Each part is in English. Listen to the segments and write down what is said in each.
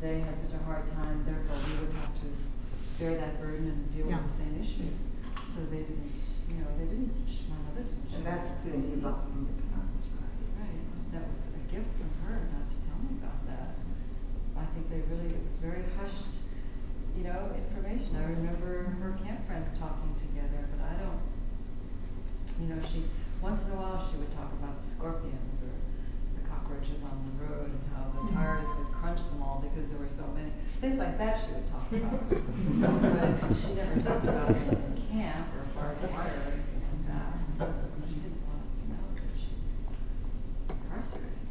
they had such a hard time, therefore we would have to bear that burden and deal with the same issues. So they didn't, my mother didn't. And that's a feeling you got from the parents, right? Right, that was a gift from her not to tell me about that. I think it was very hushed, information. I remember her camp friends talking together, but I don't, once in a while she would talk about the scorpions or the cockroaches on the road and how the tires would crunch them all because there were so many. Things like that she would talk about. But she never talked about it in camp or barbed wire or anything like that. She didn't want us to know that she was incarcerated.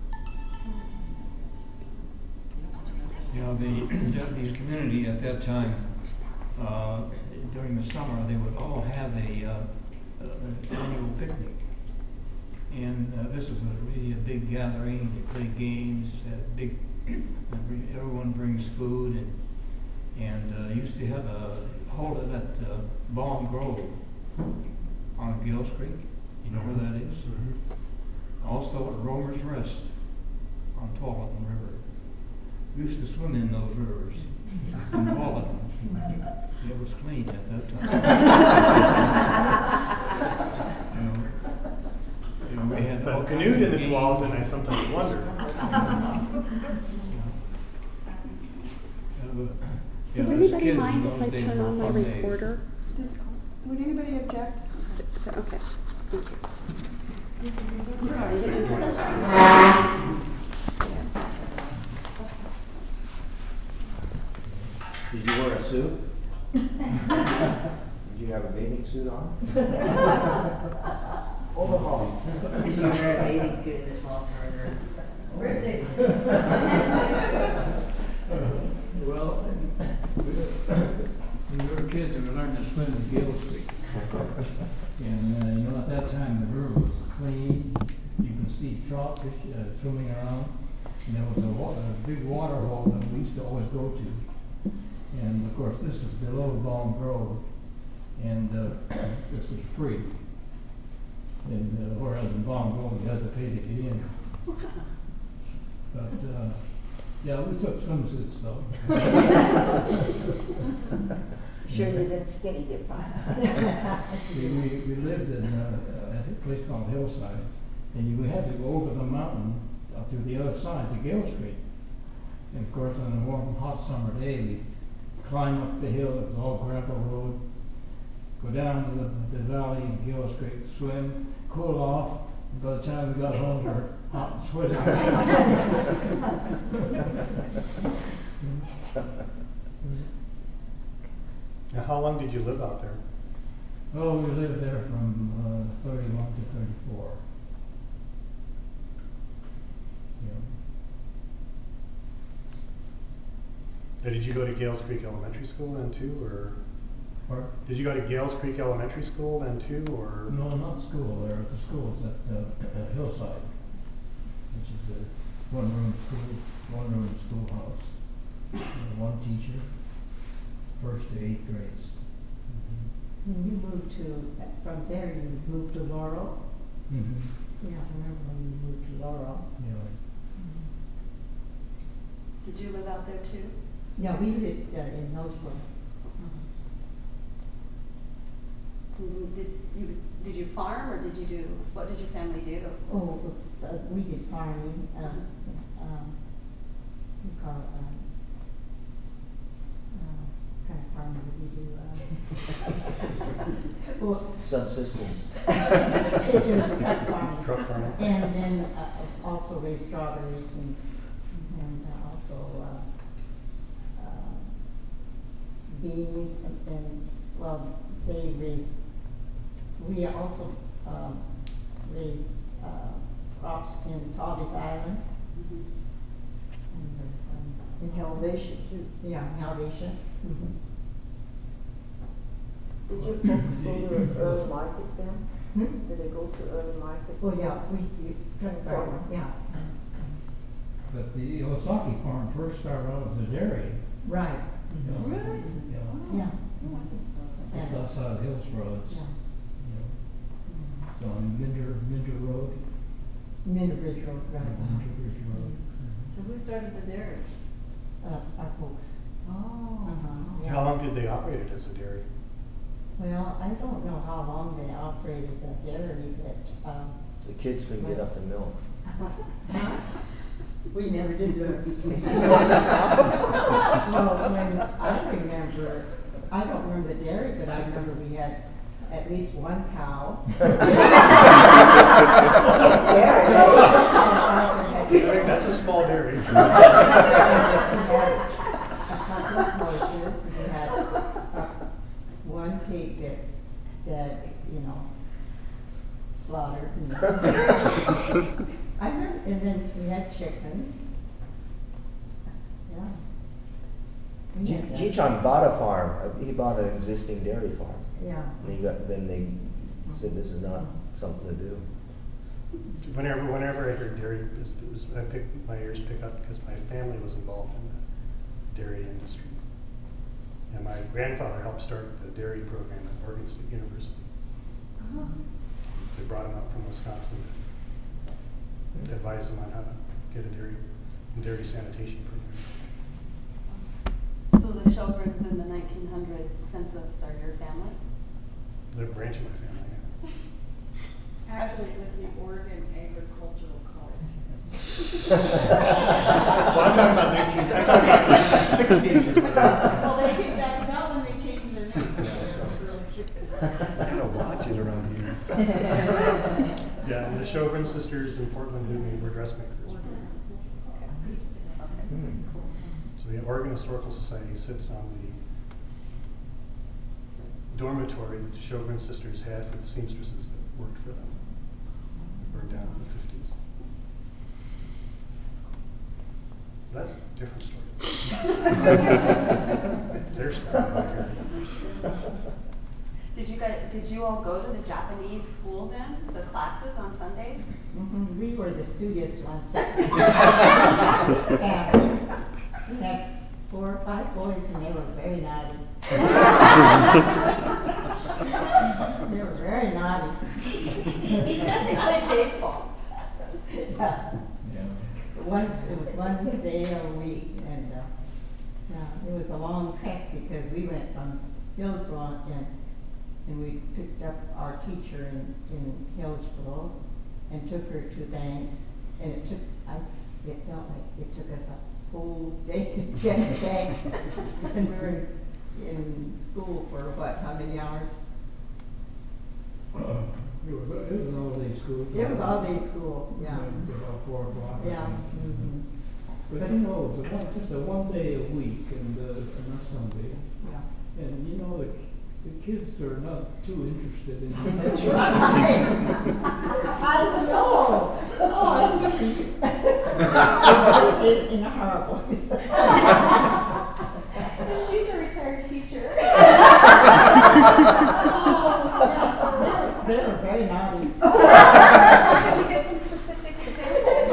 The Japanese community at that time, during the summer, they would all have an annual picnic. And this was really a big gathering. They played games, everyone brings food, and used to hold it at Balm Grove on Gills Creek. You know where that is? Mm-hmm. Also at Romer's Rest on Tualatin River. We used to swim in those rivers in Tualatin. It was clean at that time. We had but canoed in the Tualatin, I sometimes wonder. Does anybody mind if I turn on my recorder? Would anybody object? Okay, thank you. Did you wear a suit? Did you have a bathing suit on? Overhaul. Did you wear a bathing suit in the Falls Harbor? Birthday Well, when we were kids, we learned to swim in Gills Creek. And at that time the river was clean. You can see trout fish swimming around. And there was a big water hole that we used to always go to. And of course, this is below Balm Grove, and this is free. And whereas in Balm Grove, you had to pay to get in. But we took swimsuits though. Sure you didn't skinny dip, we lived at a place called Hillside, and we had to go over the mountain to the other side to Gills Creek. And of course, on a warm, hot summer day, we climb up the hill, it was all gravel road, go down to the valley in Gills Creek, swim, cool off, and by the time we got home, we were hot and sweaty. Now, how long did you live out there? Oh, we lived there from 31 to 34. Now, did you go to Gales Creek Elementary School then too, or did you go to Gales Creek Elementary School then too, or? No, not school. There, the school was at Hillside, which is a one-room schoolhouse, one teacher, 1st to 8th grades. When you moved from there, you moved to Laurel? Mm-hmm. Yeah, I remember when you moved to Laurel. Yeah. Did you live out there too? Yeah, we lived in Hillsborough. Did you farm, or what did your family do? Oh, we did farming. We call it, kind of farming did we do? Subsistence. It was truck farming. Truck farming. And then also raised strawberries and also beans and they raised. We also raised crops in Salvis Island. In Helvetia too. Yeah, Helvetia. Did your folks go to Early Market then? Did they go to Early Market? Oh yeah, we farm. Yeah. But the Osaki farm first started out as a dairy. Right. Really? Yeah. Yeah. Just outside of Hillsborough. It's, so on Minter Road. Minter Bridge Road, right. Minter Bridge Road. So who started the dairies? Mm-hmm. Who started the dairies? our folks. Oh. Yeah. How long did they operate it as a dairy? Well, I don't know how long they operated the dairy, but, The kids couldn't get up the milk. we never did do it. No, when I remember, I don't remember the dairy, but I remember we had at least one cow. That's a small dairy. We had a couple of horses, we had one pig that, slaughtered. I remember, and then we had chickens. Yeah. We had that. Jichon bought a farm. He bought an existing dairy farm. Yeah. And then they said this is not something to do. Whenever I heard dairy, my ears pick up because my family was involved in the dairy industry. And my grandfather helped start the dairy program at Oregon State University. Oh. They brought him up from Wisconsin to advise him on how to get a dairy sanitation program. So the Shelburnes in the 1900 census are your family? They're a branch of my family, yeah. Actually, it was the Oregon Agricultural College. Well, I'm talking about 1960s. Well, that's not when they changed their name. I gotta watch it around here. Yeah, and the Chauvin sisters in Portland were dressmakers. So the Oregon Historical Society sits on the dormitory that the Chauvin sisters had for the seamstresses that worked for them. Burned down in the 50s. That's a different story. Their story right here. Did you all go to the Japanese school then, the classes on Sundays? Mhm, we were the studious ones. And we had 4 or 5 boys, and they were very naughty. They were very naughty. He said they played baseball. Yeah. It was one day a week, and it was a long trek because we went from Hillsborough and we picked up our teacher in Hillsborough and took her to Banks, and it felt like it took us a whole day to get to Banks. And we were in school for how many hours? It was an all-day school. It was all-day school, yeah. About 4 o'clock. Yeah. Mm-hmm. But you know, it was just a one day a week and a Sunday. Yeah. And you know, the kids are not too interested in That's right. I know. Oh, in a horrible. She's a retired teacher. They were very naughty. So can we get some specific examples?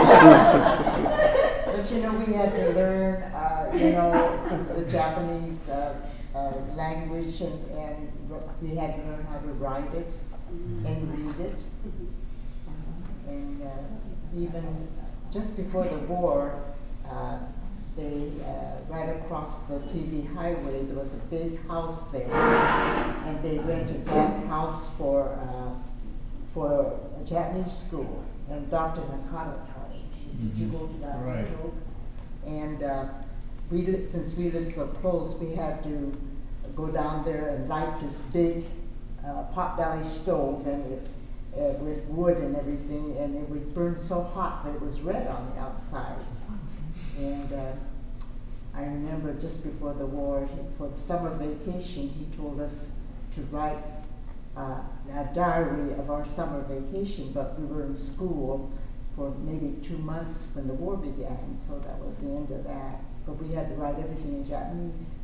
But we had to learn, the Japanese language, and we had to learn how to write it and read it. And even just before the war, they right across the TV highway, there was a big house there, and they rented that house for a Japanese school. And Dr. Nakata taught it. Did you go to that? Right. And since we lived so close, we had to go down there and light this big pot-belly stove and with wood and everything, and it would burn so hot that it was red on the outside. And I remember just before the war, for the summer vacation, he told us to write a diary of our summer vacation, but we were in school for maybe 2 months when the war began, so that was the end of that. But we had to write everything in Japanese.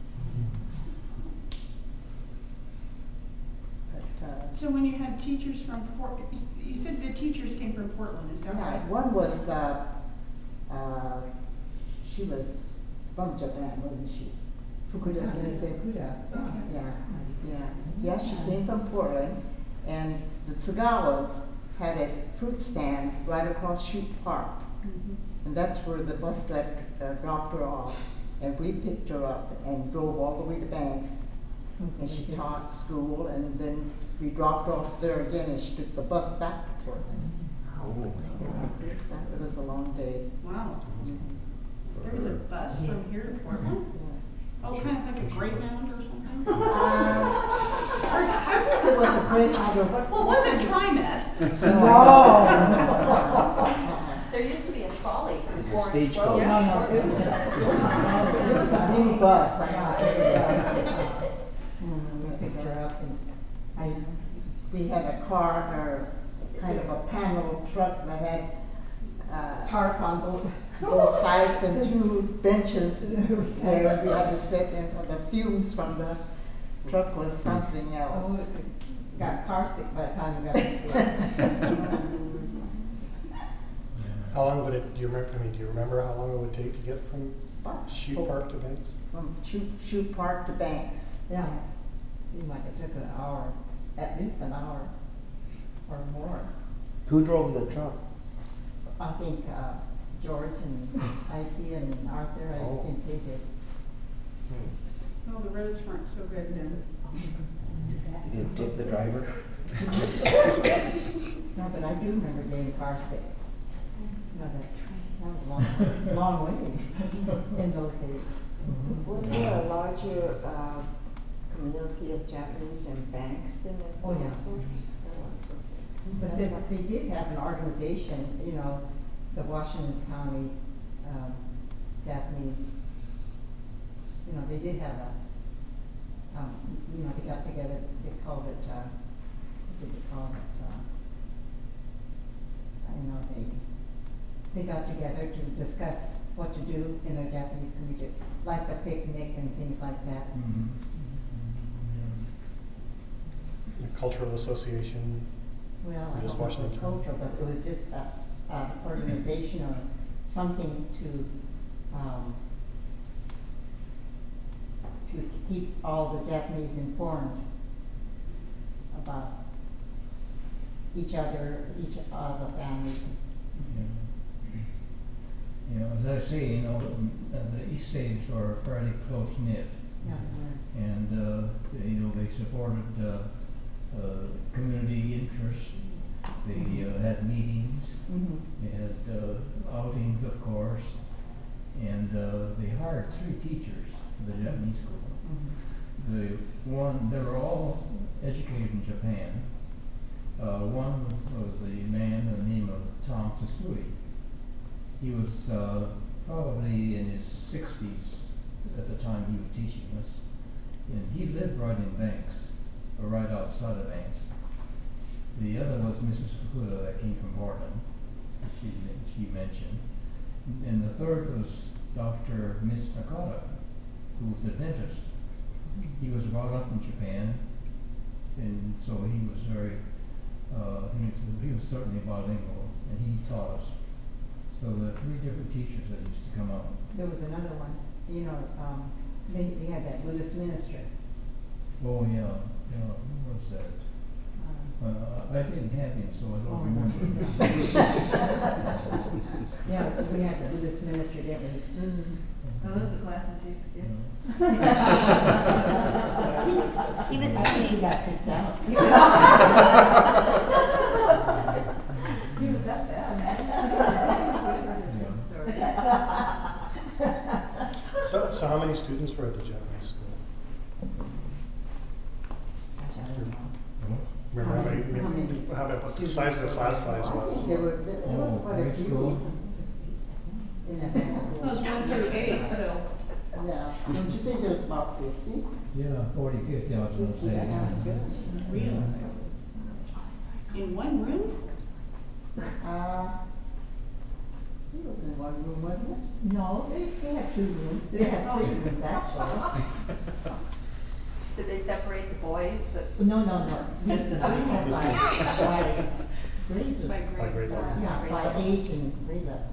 So when you had teachers from you said the teachers came from Portland, is that right? One was, she was from Japan, wasn't she? Fukuda Sensei. Yeah, she came from Portland, and the Tsugawas had a fruit stand right across Shute Park. And that's where the bus left, dropped her off. And we picked her up and drove all the way to Banks. And she taught school, and then we dropped her off there again, and she took the bus back to Portland. It was a long day. Wow. There was a bus from here to Portland? Oh, kind of like a Greyhound or something? It was a great other. Well, it wasn't TriMet. There used to be a trolley from It's a Forest stagecoach. Road. It was a blue bus. We picked her up, and we had a car, or kind of a panel truck that had tarp on both sides and two benches there, and we had to sit in. The fumes from the truck was something else. Oh, got car sick by the time we got to school. How long would it, do you remember how long it would take to get from Shoe Park to Banks? From Shoe Park to Banks. Yeah, seemed like it took an hour, at least an hour or more. Who drove the truck? I think George and Ike and Arthur, I think they did. Oh, the roads weren't so good then. You didn't tip the driver? No, but I do remember getting car sick. No, that was long ways in those days. Was there a larger community of Japanese in Banks than in Oh, yeah. But Portland? they did have an organization, you know, the Washington County Japanese, you know, they did have a, you know, they got together, they called it, what did they call it? I don't know, they got together to discuss what to do in the Japanese community, like the picnic and things like that. The Cultural Association? Well, I Just don't know if it Washington was County. cultural, but it was just an organization or something to keep all the Japanese informed about each other, the families. You know, as I say, you know, the East States are fairly close knit, Yeah. and you know, they supported community interest. They had meetings. Mm-hmm. They had outings, of course, and they hired 3 teachers for the Japanese school. They were all educated in Japan. One was a man by the name of Tom Tsusui. He was probably in his 60s at the time he was teaching us, and he lived right in Banks, or right outside of Banks. The other was Mrs. Fukuda that came from Portland, she mentioned. And the third was Dr. Miss Nakata, who was a dentist. He was brought up in Japan, and so he was very, he was certainly bilingual, and he taught us. So there are 3 different teachers that used to come up. There was another one, you know, they had that Buddhist minister. Oh, yeah, who was that? I didn't have him, so I don't Oh, remember. Yeah, we had the Buddhist minister, didn't we? Are those the classes you skipped? He was I think he singing. got kicked out. He was that bad. So how many students were at the Japanese school? Gosh, I don't know. Remember How many how about what the size of the class size was? There was quite a grade few. school? In that high It was school. 1 through 8, so. Yeah, don't you think there's about 50? Yeah, 40, 50, I was going to say. Really? In one room? It was in one room, wasn't it? No, they had 2 rooms, they had 3 rooms actually. Did they separate the boys? No. Just the We had like grade By level. By grade level. Yeah, by age and grade level.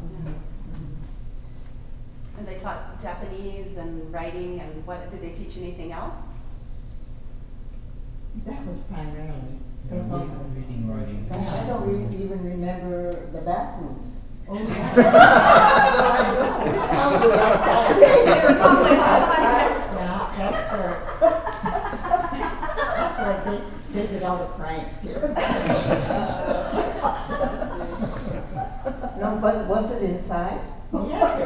And they taught Japanese and writing, and what, did they teach anything else? That was primarily, Yeah, that's all. reading, writing. I don't even remember the bathrooms Oh, yeah. They were probably outside. Yeah, that's where. That's where they did all the pranks here. No, but was it inside? Yes.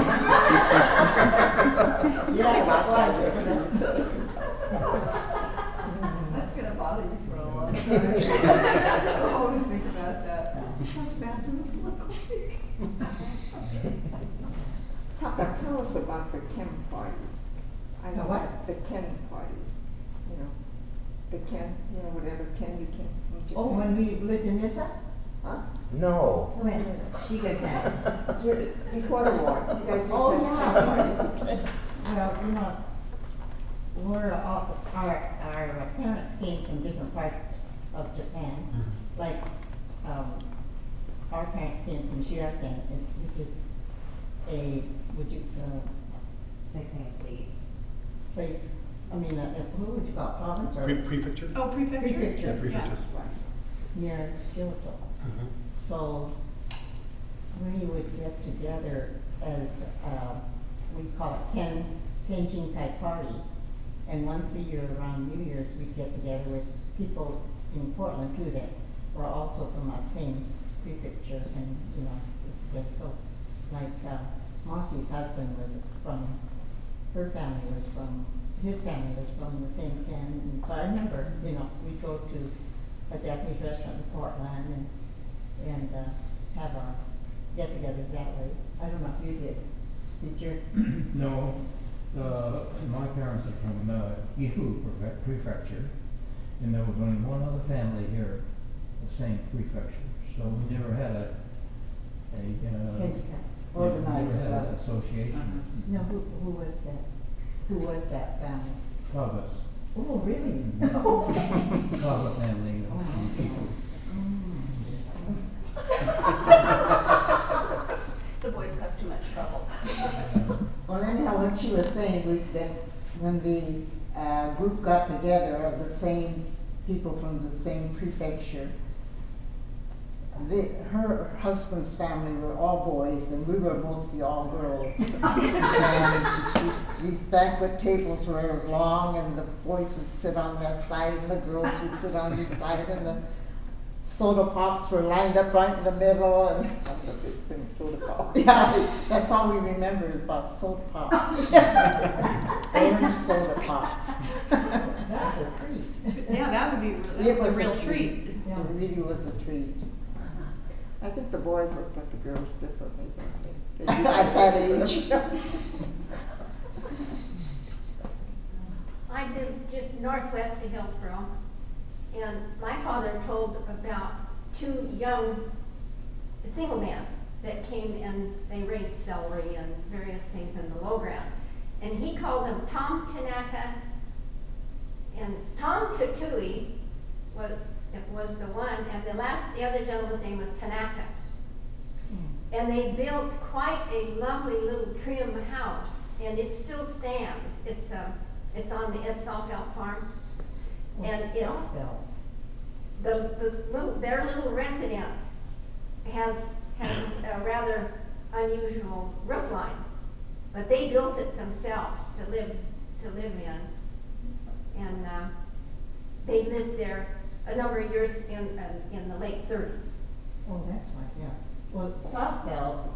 Yeah, it was. That's gonna bother you for a long time. I always think about that. Those bathrooms look like. Papa, tell us about the Ken parties. I know The what? The Ken parties, you know, the Ken, you know, whatever Ken you came from Japan. Oh, when we lived in Nissa? Huh? No. When she got that. Before the war, you guys used to Oh, have yeah. Ken parties. Well, you know, we're all, our parents came from different parts of Japan. Like, our parents came from Shiraken, which is a, State. place, I mean, who would you call it, province or? Prefecture? Oh, prefecture? Prefecture. Yeah, prefecture. Near Kyoto. So we would get together as, we call it Tenjinkai Party. And once a year around New Year's, we'd get together with people in Portland too that were also from that same prefecture. And, you know, so like Mossy's husband was from, his family was from the same Ken. And so I remember, you know, we'd go to a Japanese restaurant in Portland and have our get-togethers that way. I don't know if you did. Did you? No, my parents are from Gifu Prefecture, and there was only one other family here, the same prefecture. So we never had a Organized. never had an association. No, who was that? Who was that family? Kavas. Oh, really? Kava family from Gifu. The boys cause too much trouble. Well, anyhow, what she was saying, that when the group got together of the same people from the same prefecture, her husband's family were all boys, and we were mostly all girls. And these banquet tables were long, and the boys would sit on that side, and the girls would sit on this side, and the soda pops were lined up right in the middle, and That's a big thing, soda pop. yeah, that's all we remember is about soda pop. Orange soda pop. That was a treat. Yeah, that would be, It that was was a real a treat. treat. It really was a treat. I think the boys looked at the girls differently than they At that age. I lived just northwest of Hillsborough, and my father told about two young single men that came and they raised celery and various things in the low ground. And he called them Tom Tanaka, and Tom Tutui was the one, and the other gentleman's name was Tanaka. And they built quite a lovely little trim house, and it still stands. It's on the Ed Salfeld farm, and it's their little residence has a rather unusual roof line, but they built it themselves to live in, and they lived there a number of years in the late 30s. Oh, that's right, yeah. Well, Southfield,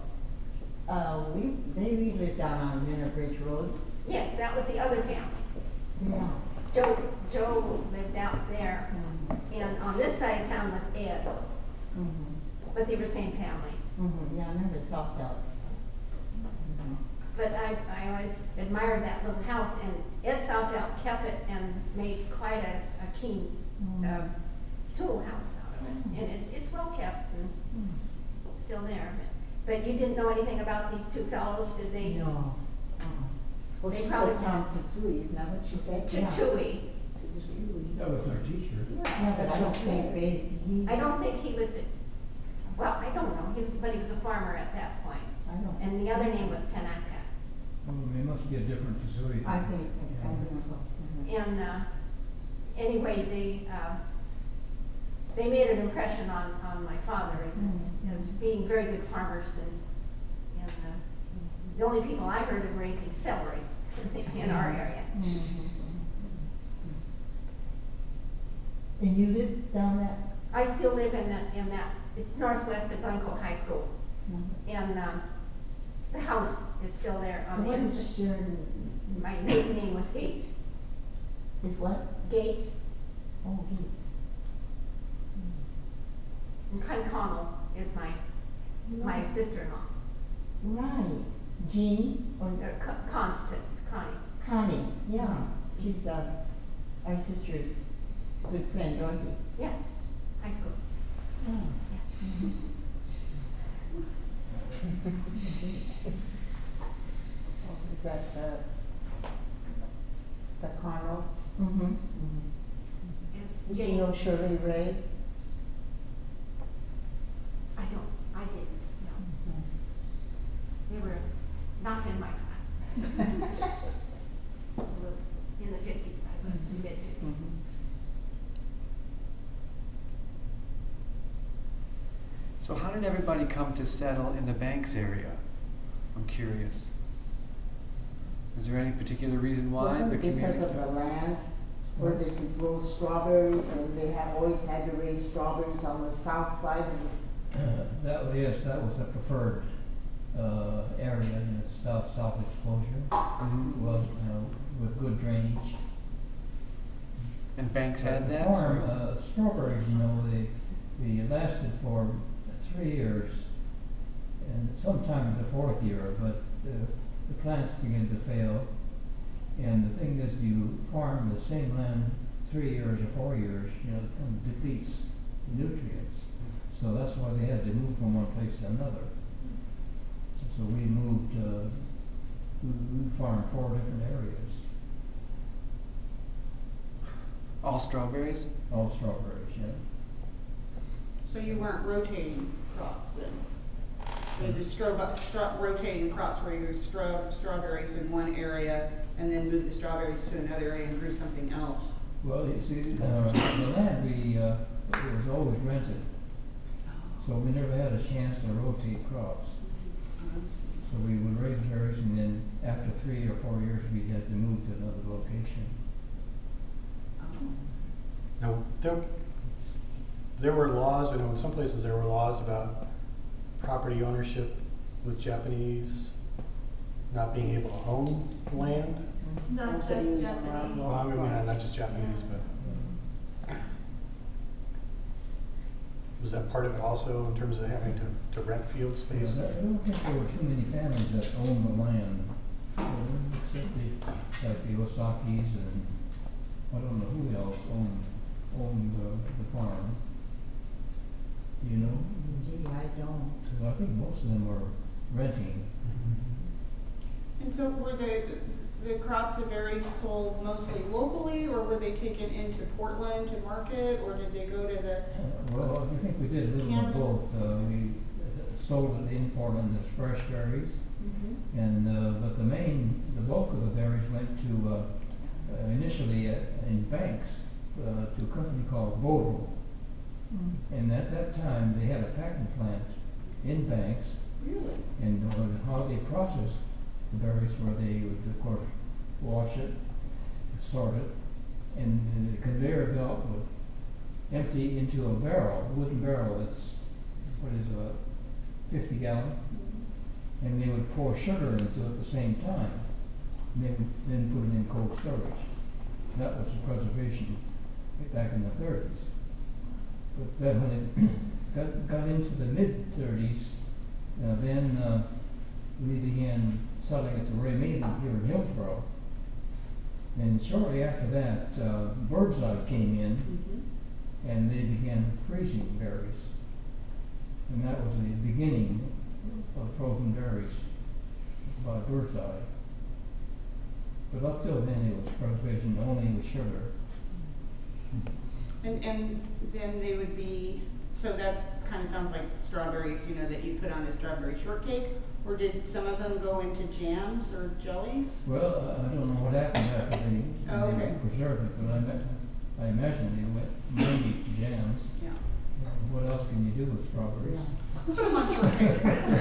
we lived down on Minner Bridge Road. Yes, that was the other family. Yeah. Joe lived out there, and on this side of town was Ed, but they were same family. Yeah, I remember Southfields. But I always admired that little house, and Ed Salfeld kept it and made quite a keen tool house out of it. And it's well kept and still there. But you didn't know anything about these two fellows, did they? No. Well, They she probably- said Tom Tsutsui, isn't that what she said? Tutui. That was our teacher. Yeah, but I don't think I don't think he was, well, I don't know, but he was a farmer at that point. I don't. And the other name was Tanaka. It must be a different facility. I think so, I think so. And anyway, they made an impression on my father as being very good farmers, and the only people I heard of raising celery in our area. And you live down that? I still live in that, it's northwest of Glencoe High School, and the house is still there on the What inside. is your, My maiden name was Gates. is what? Gates, Oh, Gates. and Connell is my sister-in-law. Right. Jean or Constance, Connie. Connie, yeah. She's our sister's good friend, Dorothy. Yes, high school. Oh. Is that the Connells? Mm-hmm. Yes, Did Jane. you know Shirley Ray? I didn't, no. They were not in my class. It was a little, in the 50s, I was mid-50s. So how did everybody come to settle in the Banks area? I'm curious. Is there any particular reason why Wasn't the it because community of the land where they could grow strawberries, and they have always had to raise strawberries on the south side of Yes, that was a preferred area in the south exposure. Well, with good drainage. And Banks had The that? farm, strawberries, they lasted for 3 years, and sometimes the 4th year, but the plants begin to fail. And the thing is, you farm the same land 3 years or 4 years, it kind of depletes the nutrients. So that's why they had to move from one place to another. So we moved, we farmed 4 different areas. All strawberries? All strawberries, yeah. So you weren't rotating crops then? You were just rotating crops where you strawberries in one area and then moved the strawberries to another area and grew something else? Well, you see, the land it was always rented, so we never had a chance to rotate crops. So we would raise berries, and then after 3 or 4 years, we had to move to another location. Now, there were laws, in some places there were laws about property ownership with Japanese not being able to own land. Not just Japanese. Well, I mean, not just Japanese, but was that part of it also in terms of having to rent field space? I don't think there were too many families that owned the land, except like the Osakis, and I don't know who else owned the farm. You know? Gee, I don't. So I think most of them were renting. And so were the crops of berries sold mostly locally, or were they taken into Portland to market, or did they go to the? Well, I think we did a little of both. We sold it in Portland as fresh berries, and but the bulk of the berries went to initially in Banks to a company called Bodil. And at that time, they had a packing plant in Banks. Really? And how they processed the berries, where they would, of course, wash it, sort it, and the conveyor belt would empty into a barrel, a wooden barrel that's, 50 gallon, and they would pour sugar into it at the same time. And they would then put it in cold storage. That was the preservation back in the 30s. But then when it got into the mid-30s, then we began selling it to Ray Maiden here in Hillsborough. And shortly after that, Birdseye came in, and they began freezing berries. And that was the beginning of frozen berries by Birdseye. But up till then, it was preservation only with sugar. And then they would be, so that's kind of sounds like strawberries, that you put on a strawberry shortcake, or did some of them go into jams or jellies? Well, I don't know what happened after they okay. preserved it, but I imagine they went mainly to jams. Yeah. what else can you do with strawberries? Put them on tray.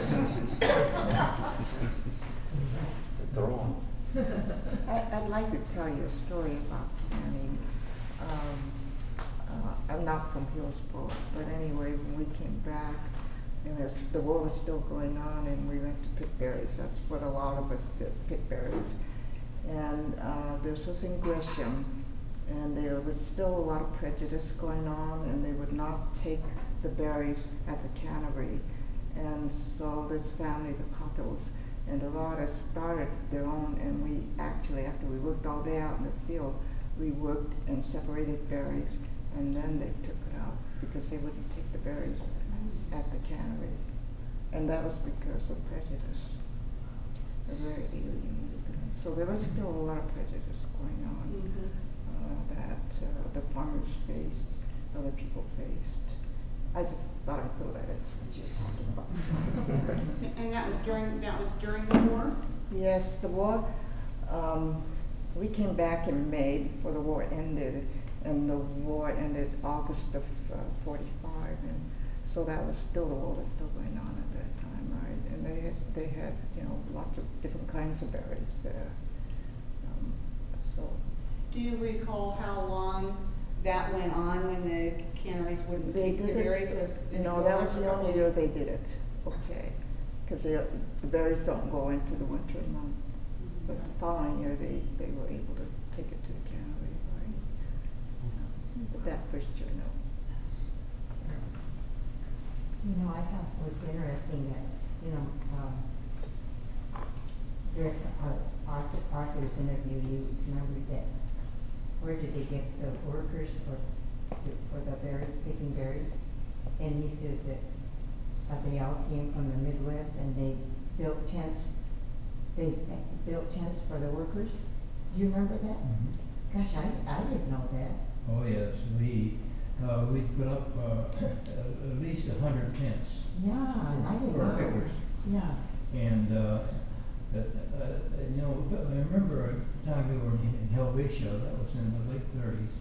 Throw 'em. I'd like to tell you a story about canning. I'm not from Hillsborough, but anyway, when we came back, and the war was still going on, and we went to pick berries. That's what a lot of us did, pick berries. And this was in Gresham, and there was still a lot of prejudice going on, and they would not take the berries at the cannery. And so this family, the Cottos and Dorada, started their own, and we actually, after we worked all day out in the field, we worked and separated berries, and then they took it out because they wouldn't take the berries at the cannery. And that was because of prejudice. A very alienated. So there was still a lot of prejudice going on that the farmers faced, other people faced. I just thought I'd throw that in since you're talking about it. And that was during the war? Yes, the war, we came back in May before the war ended, and the war ended August of 45, and so that was still, the war was still going on at that time, right? And they had lots of different kinds of berries there. So. Do you recall how long that went on when the canneries wouldn't They take the did berries? it. No, that was the only year they did it. Okay, because the berries don't go into the winter month. But the following year, they were able to take it to the cannery, right? But that first year, no. I thought it was interesting that, during Arthur's interview, you remembered that, where did they get the workers for the picking berries? And he says that they all came from the Midwest and they built tents. They built tents for the workers. Do you remember that? Mhm. Gosh, I didn't know that. Oh, yes, we put up at least 100 tents. Yeah, I didn't For know. pickers. Yeah. And, I remember a time we were in Helvetia, that was in the late 30s.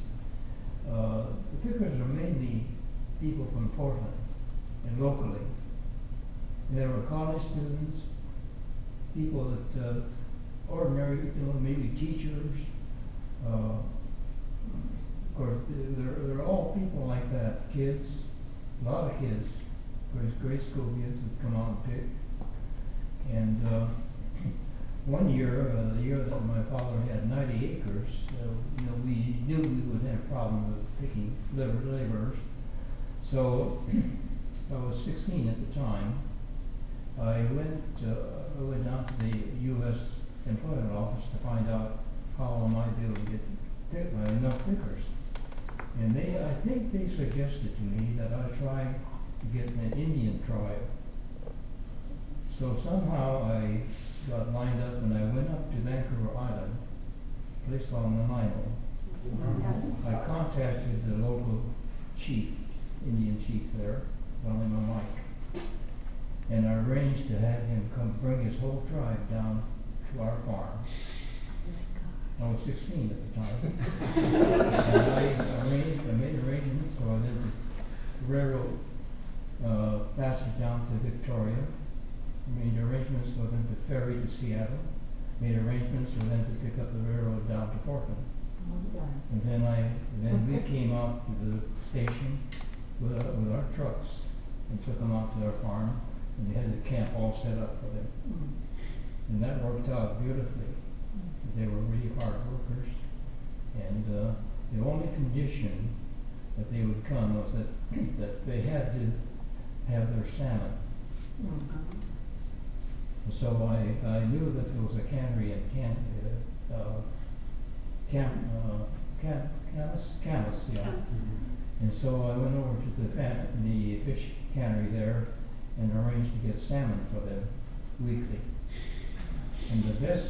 The pickers are mainly people from Portland and locally. There were college students, people that, ordinary, maybe teachers. Of course, they're all people like that, kids, a lot of kids, grade school kids would come out and pick. And one year, the year that my father had 90 acres, we knew we would have a problem with picking laborers. So I was 16 at the time. I went down to the U.S. Employment Office to find out how I might be able to get enough pickers. And I think they suggested to me that I try to get an Indian tribe. So somehow I got lined up and I went up to Vancouver Island, a place called Nanaimo. Yes. I contacted the local chief, Indian chief there, called him Mike. And I arranged to have him come bring his whole tribe down to our farm. I was 16 at the time. And I made arrangements so that the railroad passage down to Victoria, made arrangements for them to ferry to Seattle, made arrangements for them to pick up the railroad down to Portland. And then we came out to the station with our trucks and took them out to our farm, and we had the camp all set up for them. And that worked out beautifully. They were really hard workers, and the only condition that they would come was that they had to have their salmon. So I knew that there was a cannery in Camas, yeah. And so I went over to the fish cannery there and arranged to get salmon for them weekly. And the best,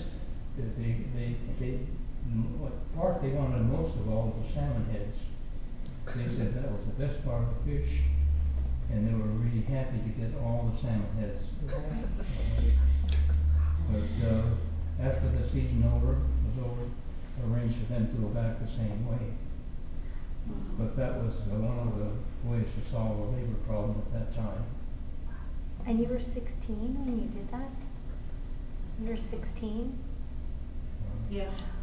what part they wanted most of all was the salmon heads. They said that was the best part of the fish, and they were really happy to get all the salmon heads. But after the season was over, arranged for them to go back the same way. But that was one of the ways to solve a labor problem at that time. And you were 16 when you did that? You were 16? Yeah.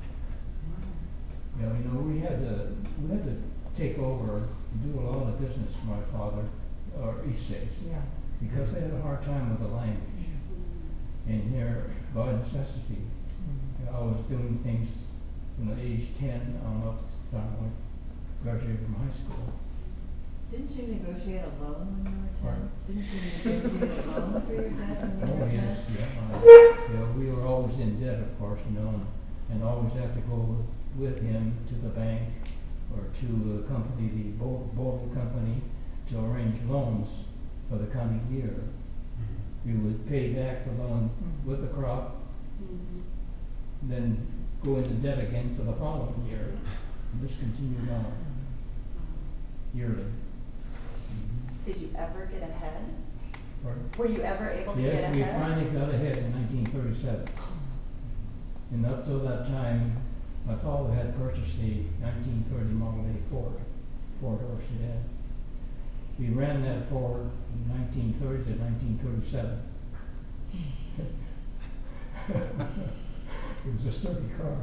Yeah, we had to take over, do a lot of business for my father, or East States, Yeah. because they had a hard time with the language. And here, by necessity, I was doing things from the age 10 on up to the time I graduated from high school. Didn't you negotiate a loan when you were 10? Pardon? Didn't you negotiate a loan for your dad when you Oh, were 10? yes, yeah. We were always in debt, of course, and always had to go with him to the bank or to the company, the Bogle Company, to arrange loans for the coming year. We would pay back the loan with the crop, then go into debt again for the following year. And this continued on yearly. Did you ever get ahead? Pardon? Were you ever able to get Yes, ahead? we finally got ahead in 1937. And up till that time, my father had purchased a 1930 Model A Ford, four-door sedan. We ran that Ford from 1930 to 1937. It was a sturdy car.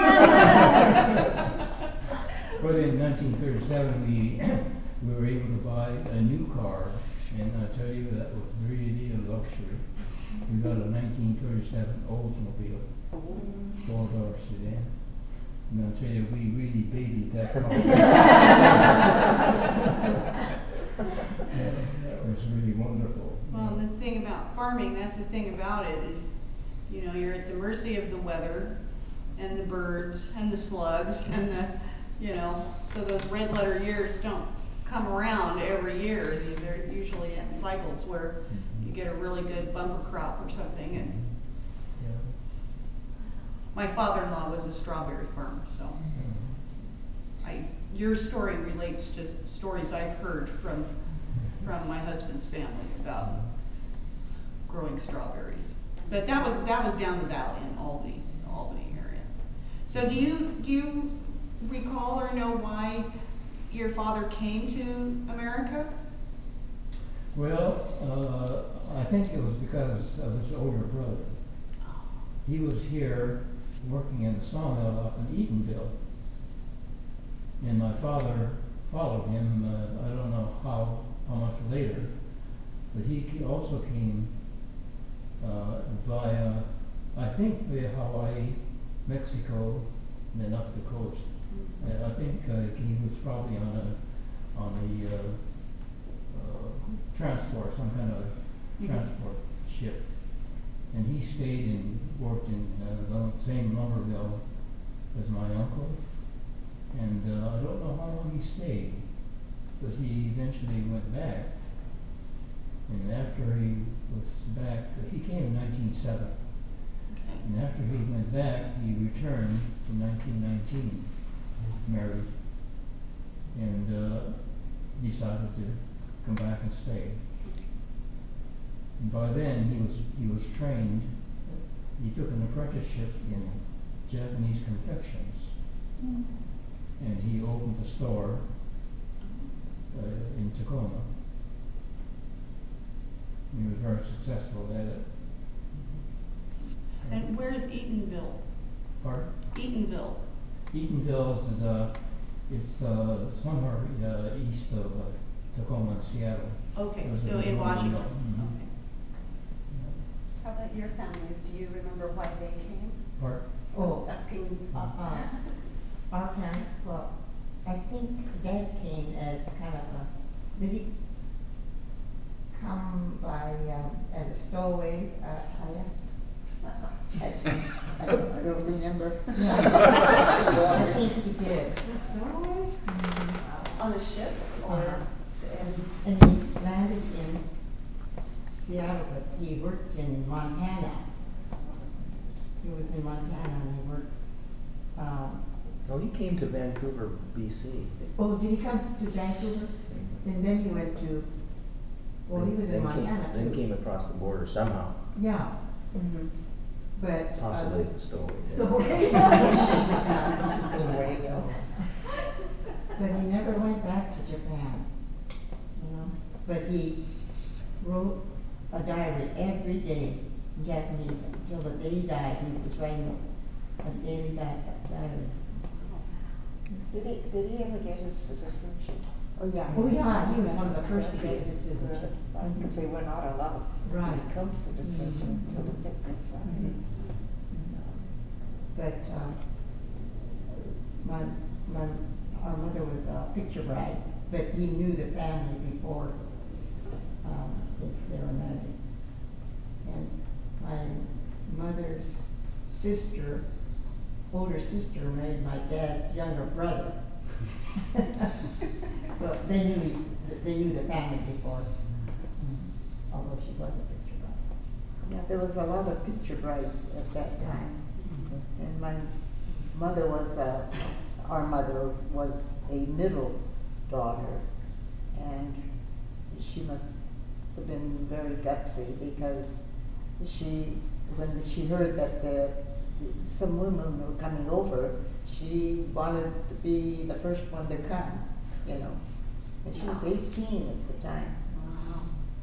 But in 1937, we were able to buy a new car, and I tell you, that was really a luxury. We got a 1937 Oldsmobile, four-door sedan. And I'll tell you, we really babied that car. That was really wonderful. Well, the thing about farming, that's the thing about it is, you're at the mercy of the weather and the birds and the slugs and so those red letter years don't come around every year. They're usually in cycles where you get a really good bumper crop or something. And Yeah. my father-in-law was a strawberry farmer, so your story relates to stories I've heard from my husband's family about growing strawberries. But that was down the valley in Albany area. So do you recall or know why your father came to America? Well, I think it was because of his older brother. He was here working in the sawmill up in Eatonville. And my father followed him, I don't know how much later, but he also came via, I think via Hawaii, Mexico, and then up the coast. I think he was probably on a transport, some kind of transport ship. And he stayed and worked in the same lumber mill as my uncle. And I don't know how long he stayed, but he eventually went back. And after he was back, he came in 1907. Okay. And after he went back, he returned in 1919, married, and decided to come back and stay. And by then, he was trained. He took an apprenticeship in Japanese confections, and he opened a store in Tacoma. He was very successful at it. And where is Eatonville? Pardon? Eatonville. Eatonville is somewhere east of Tacoma and Seattle. Okay, There's a so in little Washington. mill. Mhm. Okay. How about your families? Do you remember why they came? Pardon? I was asking. Our parents, well, I think Dad came as kind of did he come by, as a stowaway, I don't remember. I think he did. Stowaway? On a ship or? And he landed in Seattle, but he worked in Montana. He was in Montana and he worked, Oh, he came to Vancouver, BC. oh, did he come to Vancouver? And then he went to, well, he was in Then Montana too. Then came across the border somehow, Yeah. But. possibly stowaway. So. But he never went back to Japan, you know. But he wrote a diary every day in Japanese until the day he died. He was writing a daily diary. Did he ever get his citizenship? Oh, yeah. Oh, yeah, he was one of the first to get his citizenship. Because they were not allowed Right. to become citizens until the 50s, right? But our mother was a picture bride, but he knew the family before they were married. And my mother's sister, older sister, married my dad's younger brother. So they knew the family before, although she wasn't a picture bride. Yeah, there was a lot of picture brides at that time. And my mother was, our mother was a middle daughter, and she must have been very gutsy because when she heard that some women were coming over, she wanted to be the first one to come, you know. And she was 18 at the time. Wow.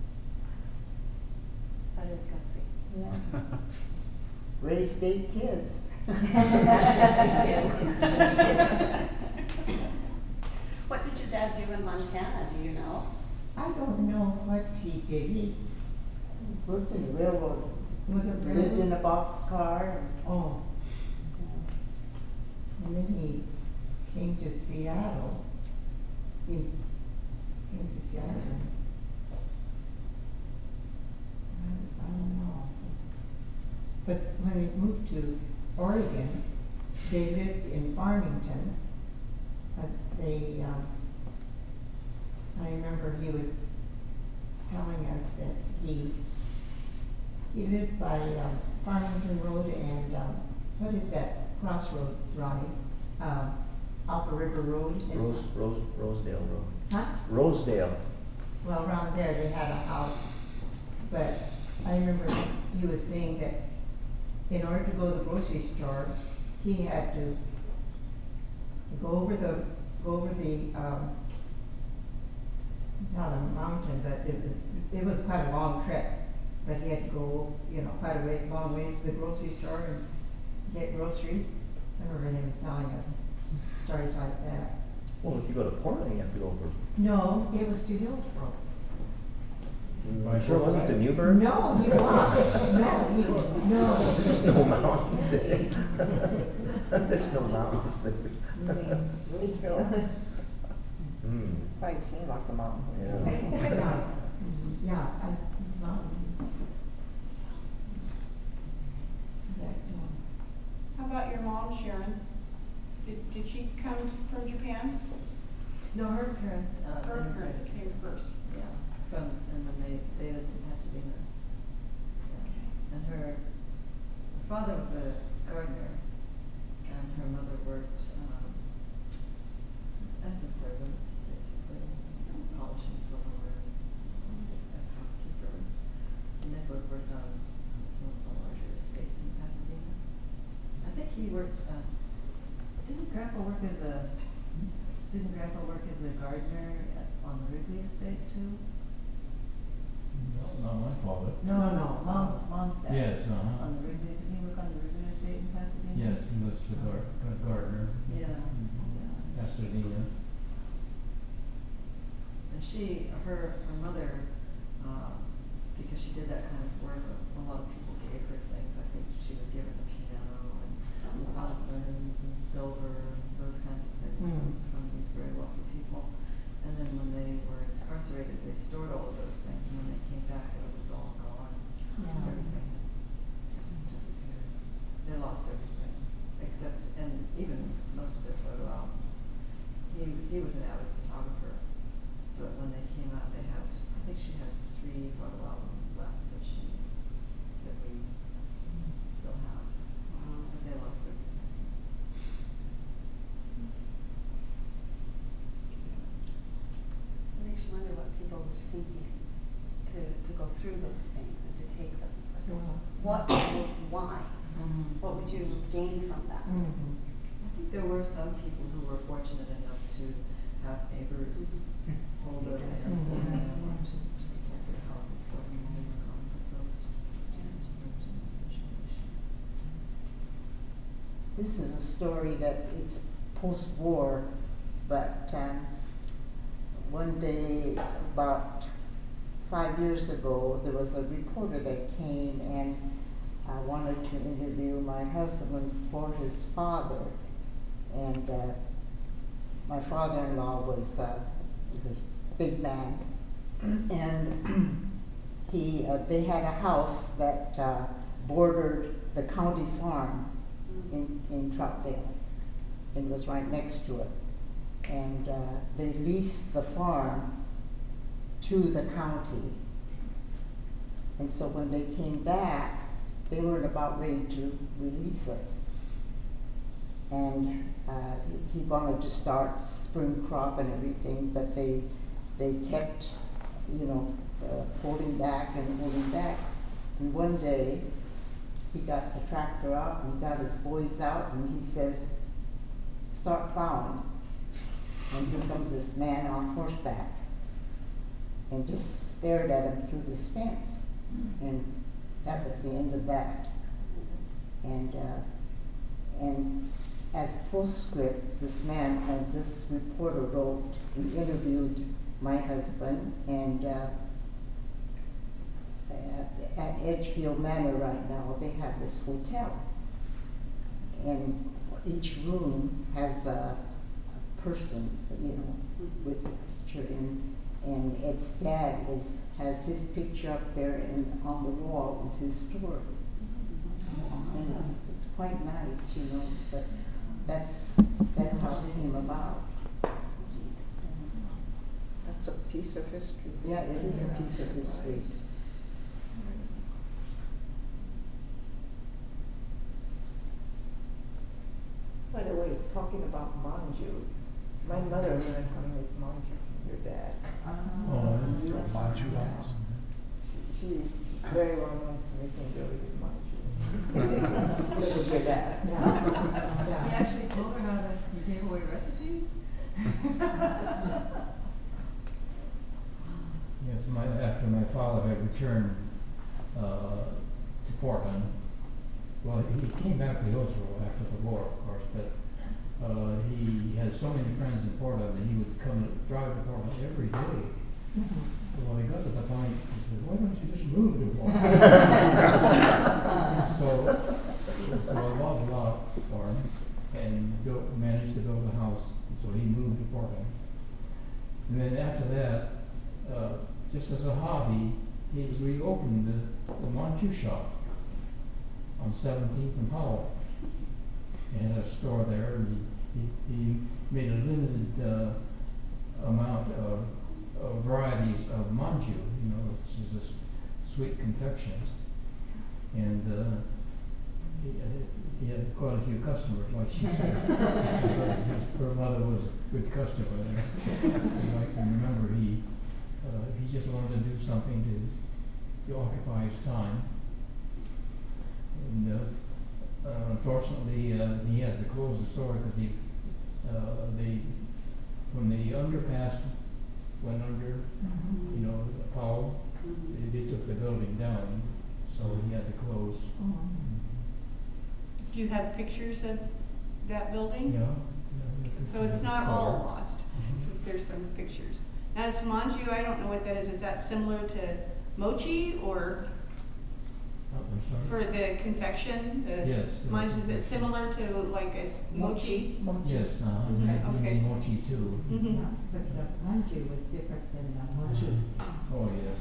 That is gutsy. Yeah. Ready state kids. That's gutsy too. What did your dad do in Montana, do you know? I don't know what he did. He Worked in the railroad. was a Lived in a boxcar. Oh. And then he came to Seattle. He came to Seattle. I don't know. But when we moved to Oregon, they lived in Farmington. I remember he was telling us that he lived by Farmington Road and what is that crossroad, Ronnie? Alpha River Road? Rosedale Road. Huh? Rosedale. Well, around there they had a house, but I remember he was saying that in order to go to the grocery store, he had to go over the not a mountain, but it was quite a long trek. But he had to go, quite a long ways to the grocery store and get groceries. I remember him telling us stories like that. Well, if you go to Portland, you have to go over. No, it was to Hillsborough. Sure wasn't to Newburgh? No, he walked. No. There's no mountains there. There's no mountains there. Really feel, Mm. quite seem like a mountain. Yeah. Yeah, so back to him. How about your mom, Sharon? Did she come from Japan? No, her parents. Her parents came first. Yeah, and when they lived in Pasadena. Yeah. And her father was a gardener, and her mother worked as a servant, basically, polishing silverware, as a housekeeper. And they both worked on some of the larger estates in Pasadena. I think he worked. Didn't Grandpa work as a gardener on the Wrigley estate too? No, not my father. No, mom's dad. Yes, uh-huh. On the Wrigley, did he work on the Wrigley estate in Pasadena? Yes, he was a gardener. Yeah. Pasadena. And her mother, because she did that kind of work, a lot of people gave her things. I think she was given a piano and violins and silver and those kinds of things from these very wealthy people. And then when they were incarcerated, they stored all of those things, and when they came back, it was all gone. Yeah. Everything just disappeared. They lost everything, except, and even most of their photo albums. He was an avid photographer, but when they came out, they had, I think she had 3 photo albums left that we still have. But they lost everything. It makes you wonder what people were thinking to go through those things and to take them. It's like, what, why? What would you gain from that? I think there were some people who were fortunate enough to have neighbors hold their hand up to protect their houses from those situation. This is a story that it's post-war, but one day about 5 years ago, there was a reporter that came and wanted to interview my husband for his father. And my father-in-law was a big man, and they had a house that bordered the county farm in Troutdale, and was right next to it. And they leased the farm to the county. And so when they came back, they weren't about ready to release it. And he wanted to start spring crop and everything, but they kept, holding back and holding back. And one day, he got the tractor out and he got his boys out and he says, "Start plowing." And here comes this man on horseback and just stared at him through this fence. And that was the end of that. And as a postscript, this reporter wrote, we interviewed my husband, and at Edgefield Manor right now, they have this hotel. And each room has a person, with the picture in. And Ed's dad has his picture up there, and on the wall is his story. And it's quite nice, but that's how it came about. That's a piece of history. Yeah, it is a piece of history. By the way, talking about manju, my mother learned how to make manju from your dad. She's very well known for making really good manju. Look at your dad. Yeah. He actually told her how to give away recipes. Yes, after my father had returned to Portland, well, he came back to Hillsborough after the war, of course, but he had so many friends in Portland that he would drive to Portland every day. So when he got to the point, he said, "Why don't you just move to Portland?" so I bought a lot for him and managed to build a house. So he moved to Portland. And then after that, just as a hobby, he reopened the manju shop on 17th and Powell. He had a store there, and he made a limited amount of varieties of manju, which is sweet confections. And he had quite a few customers, like she said. Her mother was a good customer there. And I can remember he just wanted to do something to occupy his time. And unfortunately, he had to close the store because when the underpass went under, Powell, they took the building down, so he had to close. Do you have pictures of that building? Yeah. So it's not all lost. There's some pictures. Now, as manju, I don't know what that is. Is that similar to mochi or I'm sorry? for the confection? Yes. Manju, is it similar to like a mochi? Yes, Okay, we okay. need mochi too. Mm-hmm. But the manju was different than the mochi. Oh, yes.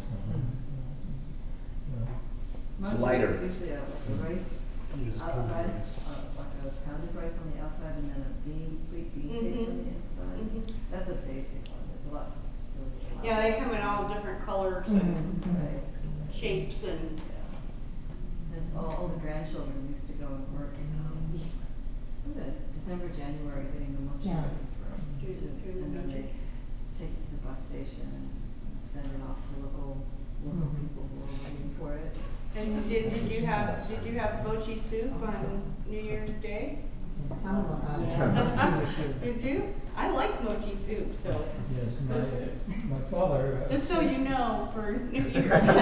Yeah. It's lighter. It's usually like a rice Use outside, pounded rice. it's like a pounded rice on the outside and then a sweet bean paste on the inside. Mhm. That's a basic one. There's lots of really. Yeah, they come in all different colors and Right. shapes and. Yeah. And all the grandchildren used to go and work in, was it December, January, getting the mochi Yeah. ready for them. Through And then mochi. they take it to the bus station and send it off to local people who are waiting for it. And did you have mochi soup on New Year's Day? Did you? I like mochi soup, so. Yes, Just- my father. Just so you know, for New Year's. I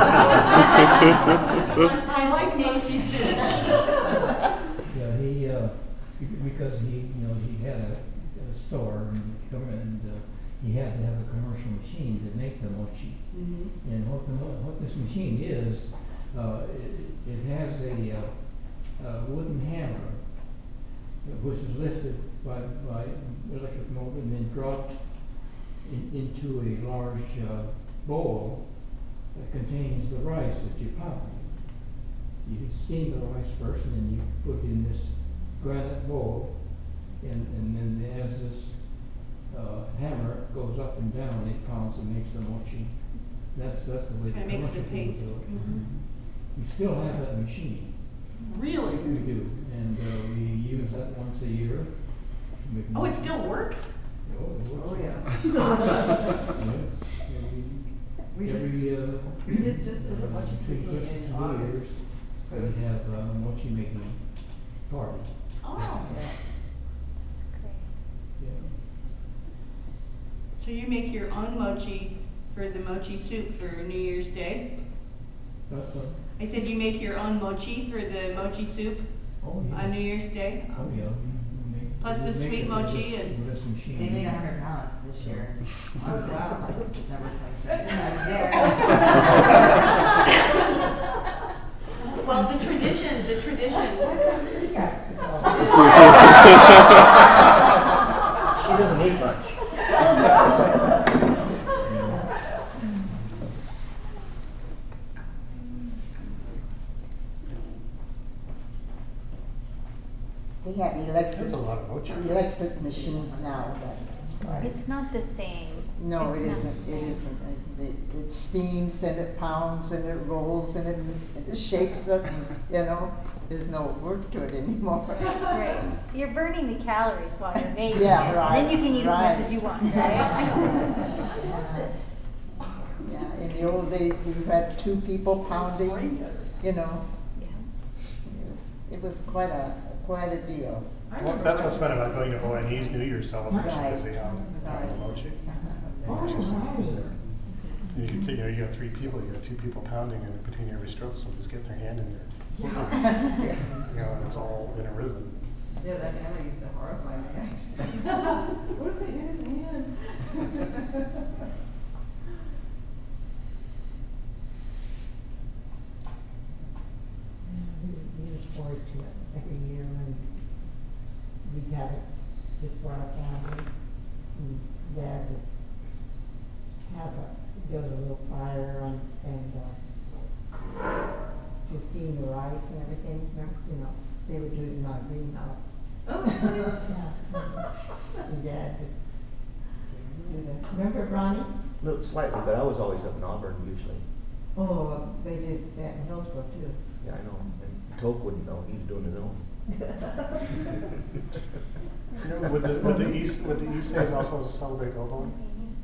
like mochi soup. Yeah, because he had a store and he had to have a commercial machine to make the mochi. Mm-hmm. And what this machine is, it has a wooden hammer, which is lifted by electric motor and then dropped into a large bowl that contains the rice that you pop. You steam the rice first, and then you put it in this granite bowl, and then as this hammer goes up and down, it pounds and makes the mochi. That's the way the It makes the commercial people paste. do it. Mhm. We still have that machine. Really? We do, and we use that once a year. to make Oh, it mochi. still works? Oh, it works. Oh, yeah. Yes. We just did a mochi between tsuki Christmas in and New August. Year's, It we was- have a mochi making party. Oh. That's great. Yeah. So you make your own mochi for the mochi soup for New Year's Day? That's a, I said you make your own mochi for the mochi soup oh, yes. on New Year's Day? Oh, yeah. we make- Plus we the make sweet it with mochi this- and- with this machine. They made 100 pallets this year. Oh, wow. Like December 22nd. I was there. Well, the tradition. She doesn't eat much. They have That's a lot of mochi. electric machines now that. It's not the same. No, It's it not isn't, the it same. isn't. It steams and it pounds and it rolls and it shapes it, there's no work to it anymore. Right. You're burning the calories while you're making Yeah, it. right, And then you can eat as right. much as you want, right? Yeah, in the old days, you had two people pounding, Yeah. it was quite a deal. Well, that's what's fun about going to ONE's New Year's celebration, because they have Right. mochi. Oh, right. You got three people, you got two people pounding, and between every stroke, someone's getting their hand in there. And it's all in a rhythm. Yeah, that hammer used to horrify me. What if they hit his hand? We look forward to it every year when we'd have it just for our family. And Dad would build a little fire and to steam the rice and everything. Remember, they would do it in our greenhouse. Oh, Yeah. And Dad would do that. Remember Ronnie? Look, slightly, but I was always up in Auburn usually. Oh, they did that in Hillsborough too. Yeah, I know. And Toke wouldn't know. He was doing his own. Would the East Days also celebrate Obon?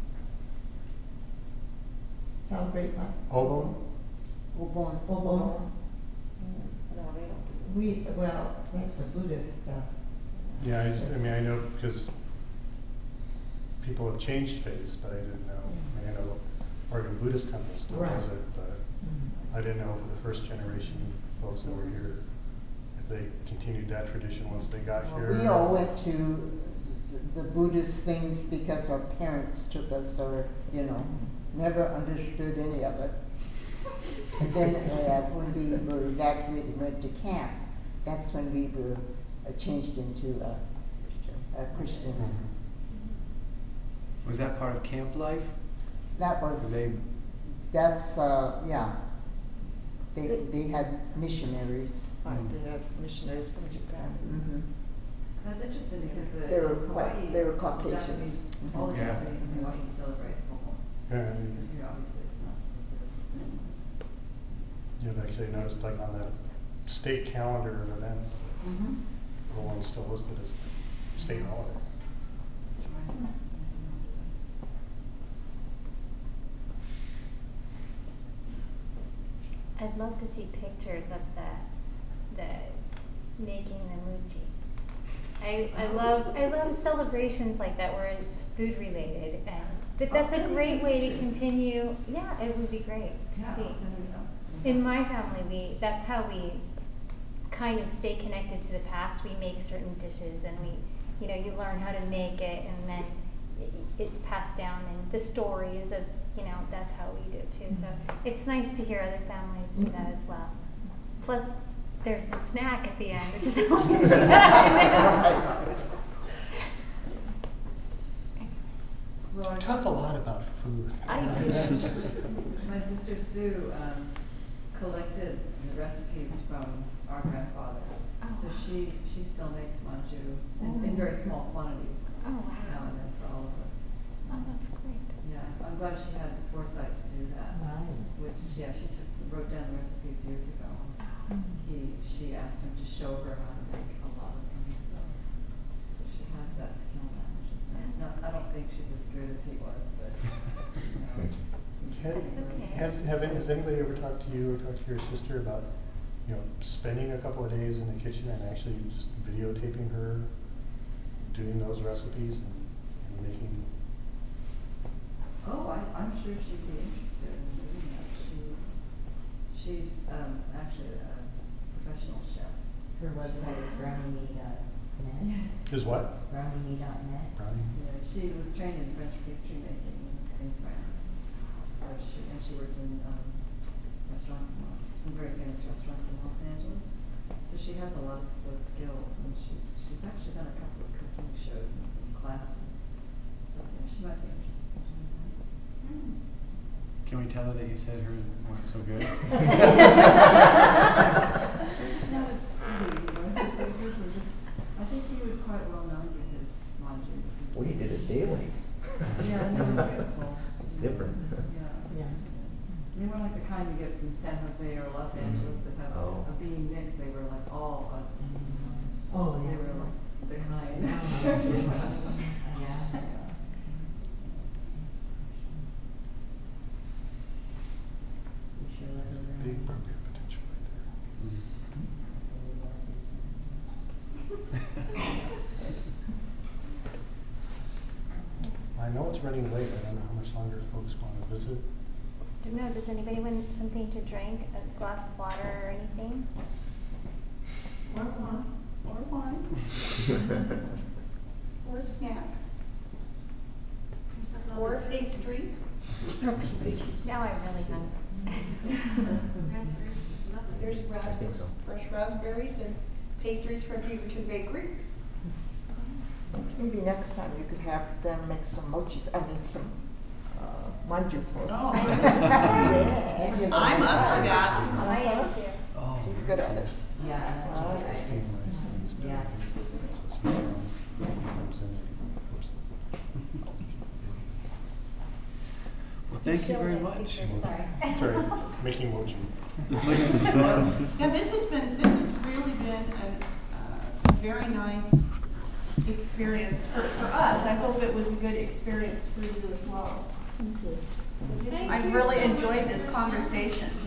Celebrate what? Obon? Obon. Obon. No, they don't. Well, that's a Buddhist, Yeah, I know because people have changed faiths, but I didn't know. I know Oregon Buddhist Temple still Right. does it, but I didn't know for the first generation folks that were here, if they continued that tradition once they got here. We all went to the Buddhist things because our parents took us, or, never understood any of it. And then when we were evacuated and went to camp, that's when we were changed into Christians. Was that part of camp life? That was, They- that's, yeah. They had missionaries. They had missionaries from Japan. Mm-hmm. That's interesting because They were in white- Hawaii, they were Caucasians. Japanese, all the Yeah. Japanese in Hawaii celebrate Obon. Yeah, Here, obviously, it's not considered the same. you've actually noticed like on the state calendar of events, Obon's still listed as state holiday. I'd love to see pictures of the making the mochi. I love celebrations like that where it's food related, and that's a great way to continue. Yeah, it would be great to Yeah, I'll see. send you some. In my family, that's how we kind of stay connected to the past. We make certain dishes, and you learn how to make it, and then it's passed down, and the stories of, that's how we do it too. So it's nice to hear other families do that as well. Plus, there's a snack at the end, which is always Well, We talk a lot about food. I do. My sister Sue collected the recipes from our grandfather. Oh, So wow. she still makes manju in very small quantities Oh, now wow. and then for all of us. Oh, that's great. Yeah, I'm glad she had the foresight to do that. Right. Which, yeah, she wrote down the recipes years ago. She asked him to show her how to make a lot of them, so she has that skill now, which is nice. I don't think she's as good as he was, but, Has anybody ever talked to you or talked to your sister about, spending a couple of days in the kitchen and actually just videotaping her doing those recipes and making? Oh, I'm sure she'd be interested in doing that. She's actually a professional chef. Her website is brownymee.net. Is what? Brownymee.net. Brownie? Yeah, she was trained in French pastry making in France. So she worked in restaurants, some very famous restaurants in Los Angeles. So she has a lot of those skills, and she's actually done a couple of cooking shows and some classes. So yeah, she might be interested in doing that. Can we tell her that you said hers weren't so good? It's not as pretty, his were just, I think he was quite well known for his manju. We did it daily. Yeah, no, they're beautiful. It's different. Yeah. Yeah. They weren't like the kind you get from San Jose or Los Angeles that have Oh. a bean mix. They were like all us. Oh, They yeah. were like the kind. Yeah. We should let her learn. Big burger potential right So we lost these there. I know it's running late. I don't know how much longer folks want to visit. I don't know, does anybody want something to drink, a glass of water or anything? Or wine. Or a snack. Or a pastry. Now I'm really hungry. There's I think so. fresh raspberries and pastries from Beaverton Bakery. Maybe next time you could have them make some some manju for us. Oh. Yeah. I'm up to that. I am too. Oh. She's good at it. Yeah. Just to steam rice and these Yeah. Well, thank you very Show us much. pictures, sorry. Sorry, making mochi. Look at some photos. Yeah, this has really been a very nice experience for us. I hope it was a good experience for you as well. Thank you. I really enjoyed this conversation.